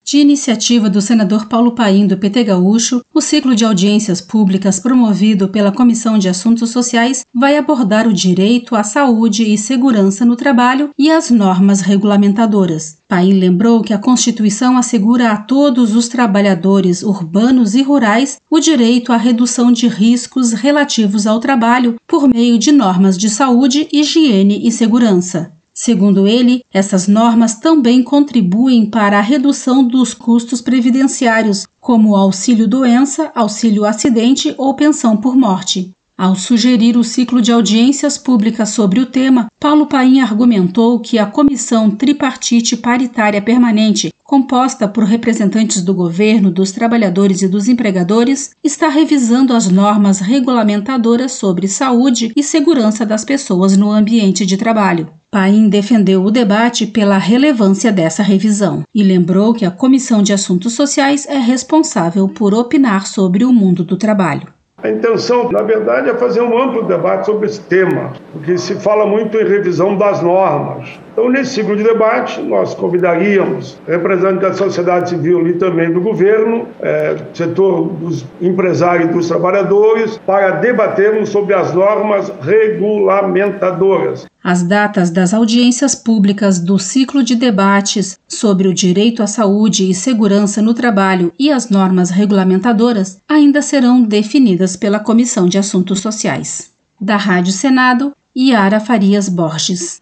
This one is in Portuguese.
De iniciativa do senador Paulo Paim, do PT Gaúcho, o ciclo de audiências públicas promovido pela Comissão de Assuntos Sociais vai abordar o direito à saúde e segurança no trabalho e as normas regulamentadoras. Paim lembrou que a Constituição assegura a todos os trabalhadores urbanos e rurais o direito à redução de riscos relativos ao trabalho por meio de normas de saúde, higiene e segurança. Segundo ele, essas normas também contribuem para a redução dos custos previdenciários, como auxílio-doença, auxílio-acidente ou pensão por morte. Ao sugerir o ciclo de audiências públicas sobre o tema, Paulo Paim argumentou que a Comissão Tripartite Paritária Permanente, composta por representantes do governo, dos trabalhadores e dos empregadores, está revisando as normas regulamentadoras sobre saúde e segurança das pessoas no ambiente de trabalho. Paim defendeu o debate pela relevância dessa revisão e lembrou que a Comissão de Assuntos Sociais é responsável por opinar sobre o mundo do trabalho. A intenção, na verdade, é fazer um amplo debate sobre esse tema, porque se fala muito em revisão das normas. Então, nesse ciclo de debate, nós convidaríamos representantes da sociedade civil e também do governo, setor dos empresários e dos trabalhadores, para debatermos sobre as normas regulamentadoras. As datas das audiências públicas do ciclo de debates sobre o direito à saúde e segurança no trabalho e as normas regulamentadoras ainda serão definidas pela Comissão de Assuntos Sociais. Da Rádio Senado, Yara Farias Borges.